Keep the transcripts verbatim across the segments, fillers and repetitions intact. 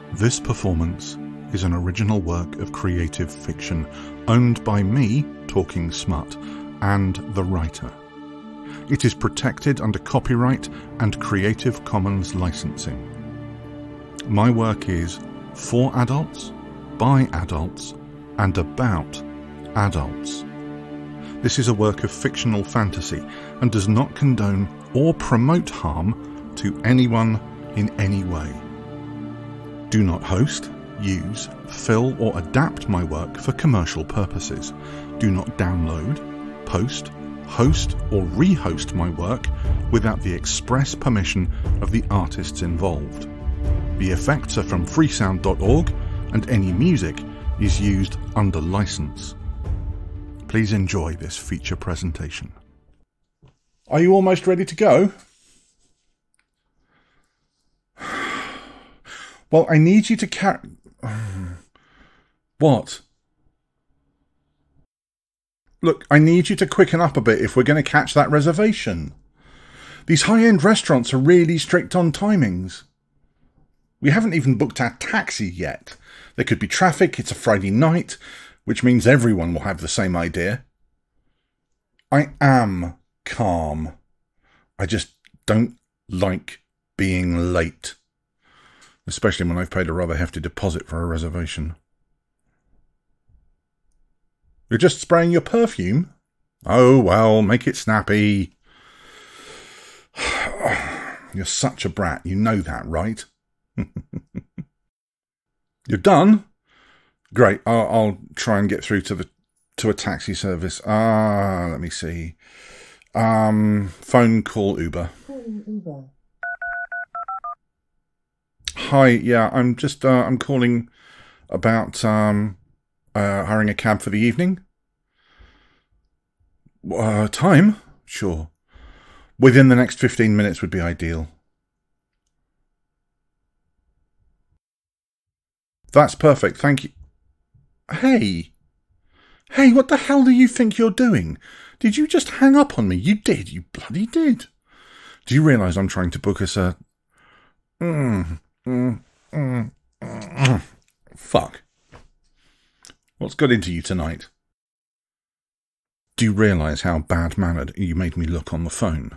This performance is an original work of creative fiction owned by me, Talking Smut, and the writer. It is protected under copyright and Creative Commons licensing. My work is for adults, by adults, and about adults. This is a work of fictional fantasy and does not condone or promote harm to anyone in any way. Do not host, use, fill or adapt my work for commercial purposes. Do not download, post, host or rehost my work without the express permission of the artists involved. The effects are from freesound dot org and any music is used under license. Please enjoy this feature presentation. Are you almost ready to go? Well, I need you to carry... What? Look, I need you to quicken up a bit if we're going to catch that reservation. These high-end restaurants are really strict on timings. We haven't even booked our taxi yet. There could be traffic, it's a Friday night, which means everyone will have the same idea. I am calm. I just don't like being late. Especially when I've paid a rather hefty deposit for a reservation. You're just spraying your perfume? Oh, well, make it snappy. You're such a brat. You know that, right? You're done? Great. I'll, I'll try and get through to the to a taxi service. Ah, let me see. Um, phone call Uber. Uber. Hi, yeah, I'm just uh, I'm calling about um uh, hiring a cab for the evening. Uh, time? Sure. Within the next fifteen minutes would be ideal. That's perfect, thank you. Hey. Hey, what the hell do you think you're doing? Did you just hang up on me? You did, you bloody did. Do you realise I'm trying to book us a... Mm, mm, mm, mm. Fuck. What's got into you tonight? Do you realise how bad-mannered you made me look on the phone?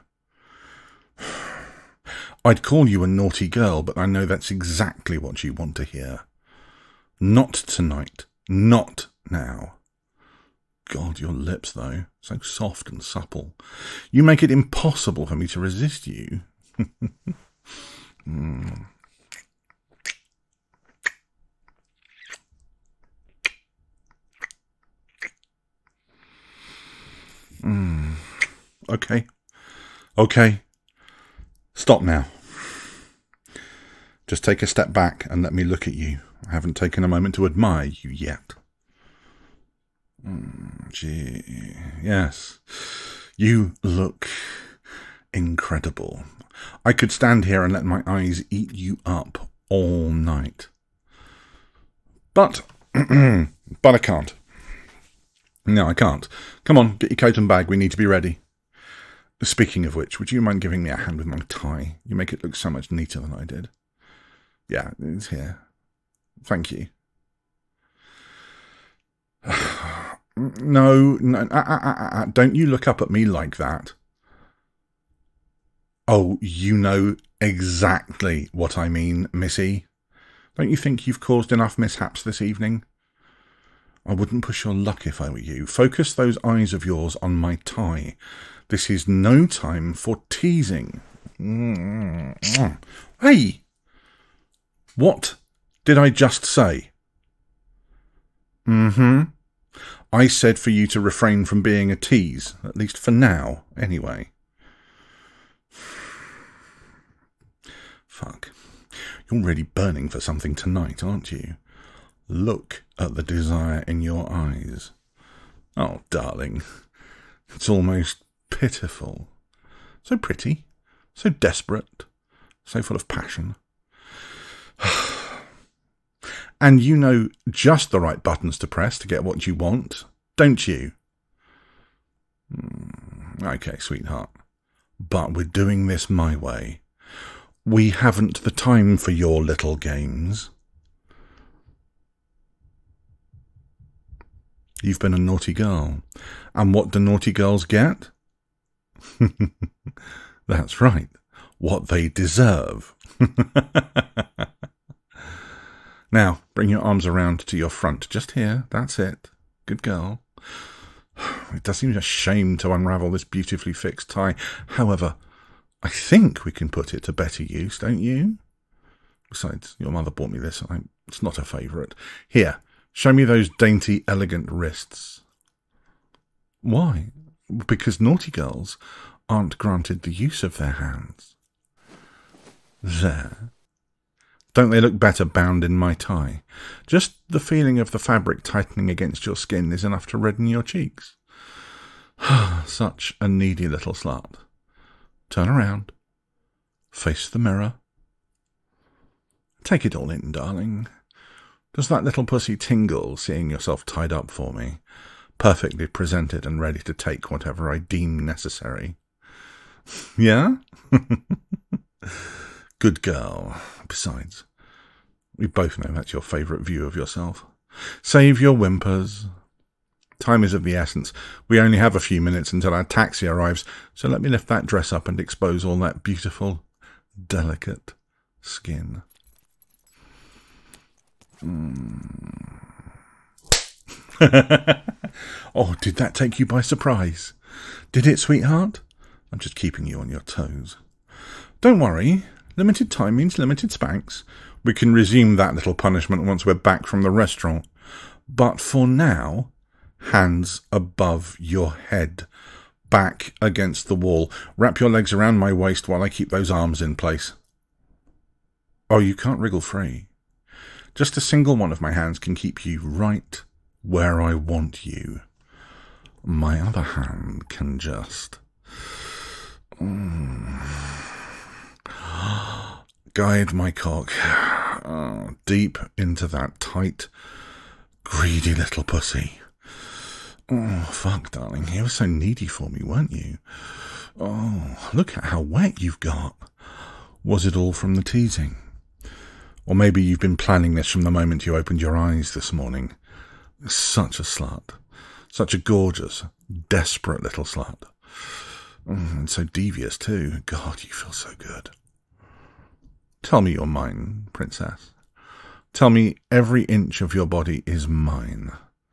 I'd call you a naughty girl, but I know that's exactly what you want to hear. Not tonight. Not now. God, your lips, though. So soft and supple. You make it impossible for me to resist you. mm. Mm. Okay. Okay. Stop now. Just take a step back and let me look at you. I haven't taken a moment to admire you yet. Mm, gee, yes. You look incredible. I could stand here and let my eyes eat you up all night. But, but I can't. No, I can't. Come on, get your coat and bag. We need to be ready. Speaking of which, would you mind giving me a hand with my tie? You make it look so much neater than I did. Yeah, it's here. Thank you. No, no, uh, uh, uh, uh, don't you look up at me like that. Oh, you know exactly what I mean, Missy. Don't you think you've caused enough mishaps this evening? I wouldn't push your luck if I were you. Focus those eyes of yours on my tie. This is no time for teasing. Hey! What did I just say? Mm-hmm. I said for you to refrain from being a tease, at least for now, anyway. Fuck. You're really burning for something tonight, aren't you? Look at the desire in your eyes. Oh, darling. It's almost pitiful. So pretty, so desperate, so full of passion. And you know just the right buttons to press to get what you want, don't you? Okay, sweetheart. But we're doing this my way. We haven't the time for your little games. You've been a naughty girl. And what do naughty girls get? That's right. What they deserve. Now, bring your arms around to your front. Just here. That's it. Good girl. It does seem a shame to unravel this beautifully fixed tie. However, I think we can put it to better use, don't you? Besides, your mother bought me this. I, it's not a favourite. Here, show me those dainty, elegant wrists. Why? Because naughty girls aren't granted the use of their hands. There. Don't they look better bound in my tie? Just the feeling of the fabric tightening against your skin is enough to redden your cheeks. Such a needy little slut. Turn around. Face the mirror. Take it all in, darling. Does that little pussy tingle seeing yourself tied up for me, perfectly presented and ready to take whatever I deem necessary? Yeah? Good girl. Besides, we both know that's your favourite view of yourself. Save your whimpers. Time is of the essence. We only have a few minutes until our taxi arrives, so let me lift that dress up and expose all that beautiful, delicate skin. Mm. Oh, did that take you by surprise? Did it, sweetheart? I'm just keeping you on your toes. Don't worry. Limited time means limited spanks. We can resume that little punishment once we're back from the restaurant. But for now, hands above your head, back against the wall. Wrap your legs around my waist while I keep those arms in place. Oh, you can't wriggle free. Just a single one of my hands can keep you right where I want you. My other hand can just mm, guide my cock oh, deep into that tight, greedy little pussy. Oh, fuck, darling. You were so needy for me, weren't you? Oh, look at how wet you've got. Was it all from the teasing? Or maybe you've been planning this from the moment you opened your eyes this morning. Such a slut. Such a gorgeous, desperate little slut. Mm, and so devious, too. God, you feel so good. Tell me you're mine, princess. Tell me every inch of your body is mine.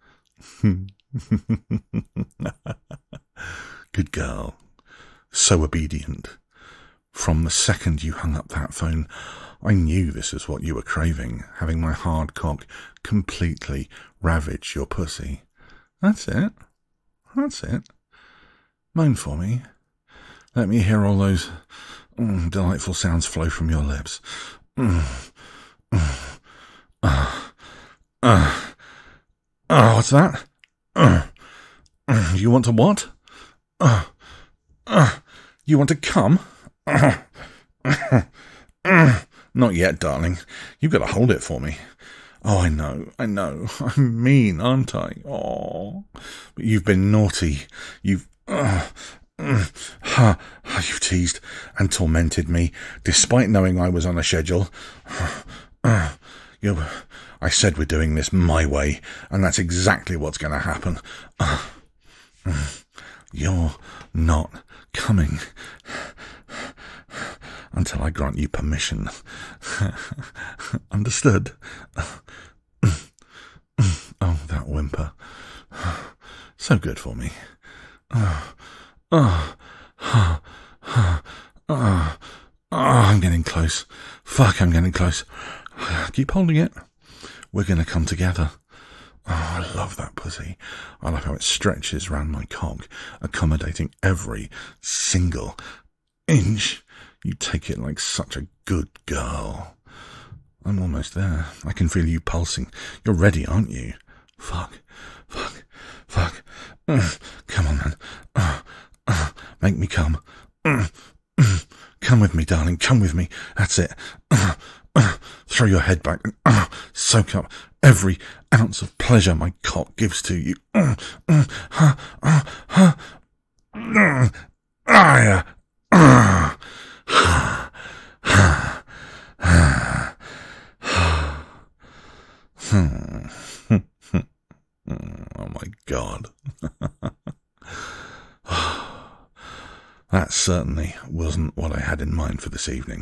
Good girl. So obedient. From the second you hung up that phone, I knew this is what you were craving, having my hard cock completely ravage your pussy. That's it. That's it. Moan for me. Let me hear all those mm, delightful sounds flow from your lips. Mm, mm, uh, uh, uh, what's that? Uh, uh, you want to what? Uh, uh, you want to come? Uh, uh, uh, Not yet, darling. You've got to hold it for me. Oh, I know, I know. I'm mean, aren't I? Oh, but you've been naughty. You've, uh, uh, uh, you've teased and tormented me, despite knowing I was on a schedule. Uh, you, I said we're doing this my way, and that's exactly what's going to happen. Uh, uh, you're not coming until I grant you permission. Understood? Oh, that whimper. So good for me. Oh, oh, oh, oh, oh, I'm getting close. Fuck, I'm getting close. Keep holding it. We're going to come together. Oh, I love that pussy. I love how it stretches round my cock, accommodating every single inch. You take it like such a good girl. I'm almost there. I can feel you pulsing. You're ready, aren't you? Fuck. Fuck. Fuck. Mm. Come on, man. Uh, uh, make me come. Mm. Mm. Come with me, darling. Come with me. That's it. Uh, uh, throw your head back and uh, soak up every ounce of pleasure my cock gives to you. Uh, uh, uh, uh, uh, uh, uh, uh, Oh my That certainly wasn't what I had in mind for this evening.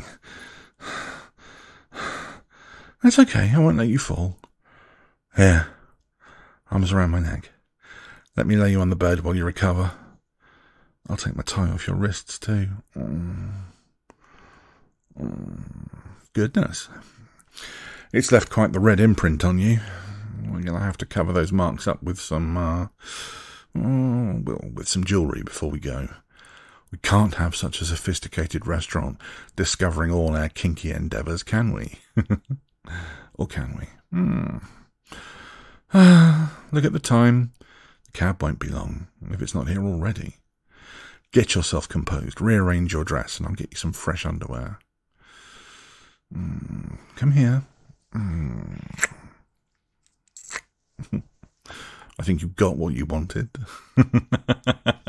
That's okay, I won't let you fall. Here, arms around my neck. Let me lay you on the bed while you recover. I'll take my tie off your wrists too. Mm. Mm. Goodness. It's left quite the red imprint on you. We're going to have to cover those marks up with some, uh, oh, well, with some jewellery before we go. We can't have such a sophisticated restaurant discovering all our kinky endeavours, can we? Or can we? Mm. Ah, look at the time. The cab won't be long, if it's not here already. Get yourself composed, rearrange your dress, and I'll get you some fresh underwear. Mm. Come here. Mm. I think you got what you wanted.